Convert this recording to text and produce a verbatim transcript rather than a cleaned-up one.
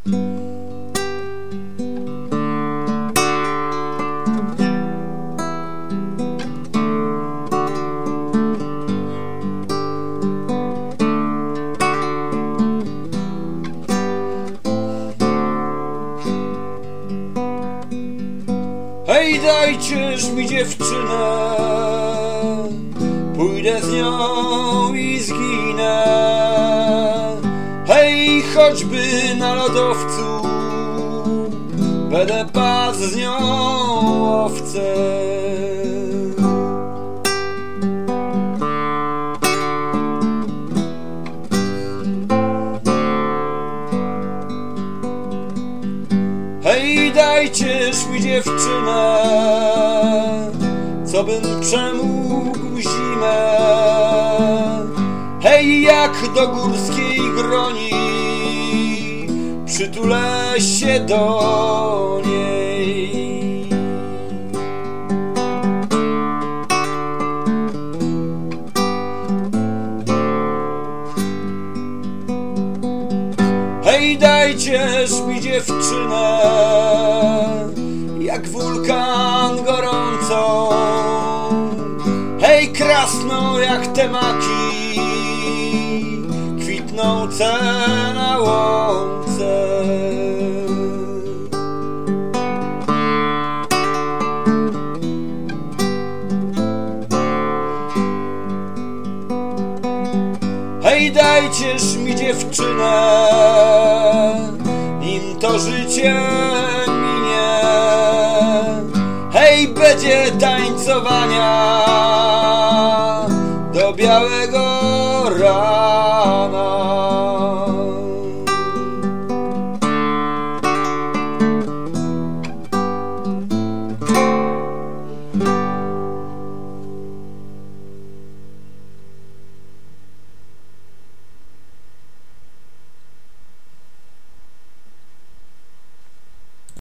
Hej, dajcież mi dziewczynę, pójdę z nią i zginę. Hej, choćby na lodowcu, będę pasł z nią owce. Hej, dajcież mi dziewczynę, co bym przemógł zimę. Hej, jak do górskiej groni, przytulę się do niej. Hej, dajcież mi dziewczynę, jak wulkan gorącą. Hej, krasną jak te maki, kwitnące na łące. Hej, dajcież mi dziewczynę, nim to życie minie. Hej, będzie tańcowania